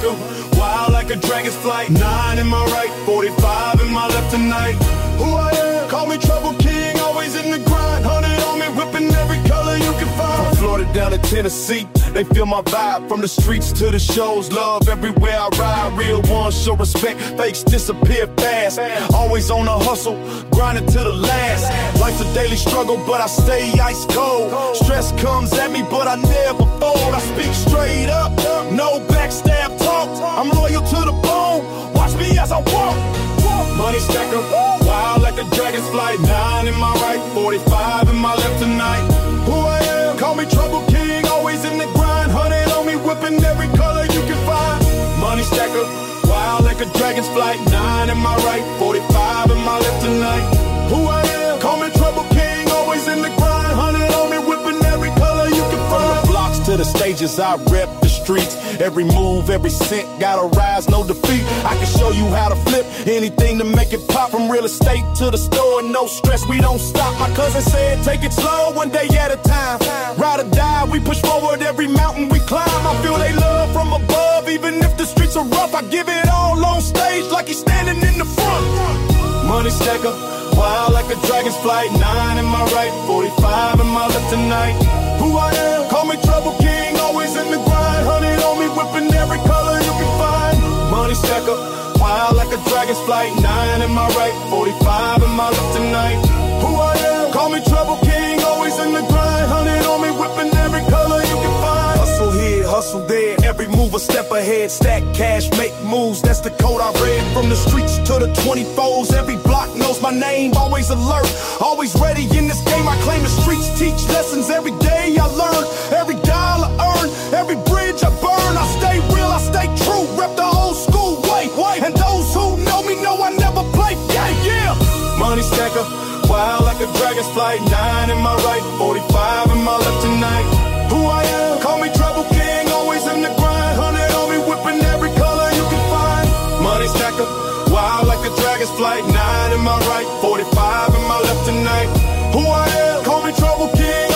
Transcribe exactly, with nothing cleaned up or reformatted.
stacker, wild like a dragon's flight. Nine in my right, forty-five in my left tonight. Who I am, call me Trouble King, always in the grind. Hundred on me, whipping every color you can find. From Florida down to Tennessee, they feel my vibe. From the streets to the shows, love everywhere I ride. Real ones show respect, fakes disappear fast. Always on a hustle, grinding to the last. Life's a daily struggle, but I stay ice cold. Stress comes at me, but I never fold. I speak straight up, no backstab talk. I'm loyal to the bone, watch me as I walk. Money stacker, wild like a dragon's flight. Nine in my right, forty-five in my left tonight. Who I am, call me Trouble King, always in the grind. Hundred on me, whipping every color you can find. Money stacker, wild like a dragon's flight. Nine in my right, forty-five in my left tonight. Who I am, call me Trouble King, always in the grind. Hundred on me, whipping every color you can find. From the blocks to the stages, I rep the streets. Every move, every cent, gotta rise, no defeat. I can show you how to flip anything to make it pop. From real estate to the store, no stress, we don't stop. My cousin said, take it slow, one day at a time. Ride or die, we push forward every mountain we climb. I feel they love from above, even if the streets are rough. I give it all on stage like he's standing in the front. Money stacker, wild like a dragon's flight. Nine in my right, forty-five in my left tonight. Who I am, call me Trouble King, always in the grind. Hundred on me, whipping every color you can find. Money stacker, wild like a dragon's flight. Nine in my right, forty-five in my left tonight. Who I am, call me Trouble King, always in the grind. Hundred on me, whipping every color you can find. Hustle here, hustle there, every move a step ahead. Stack cash, make moves, that's the code I read. From the streets to the twenty-fours, every block knows my name. Always alert, always ready in this game. I claim the streets teach lessons every day I learn. Every dollar earned, every bridge I burn. I stay real, I stay true, rep the old school way. And those who know me know I never play, yeah, yeah. Money stacker, wild like a dragon's flight. Nine in my right, forty-five in my left tonight. Who I am, call me Trouble King, always in the grind. Hundred on me, whipping every color you can find. Money stacker, wild like a dragon's flight. Nine in my right, forty-five in my left tonight. Who I am, call me Trouble King,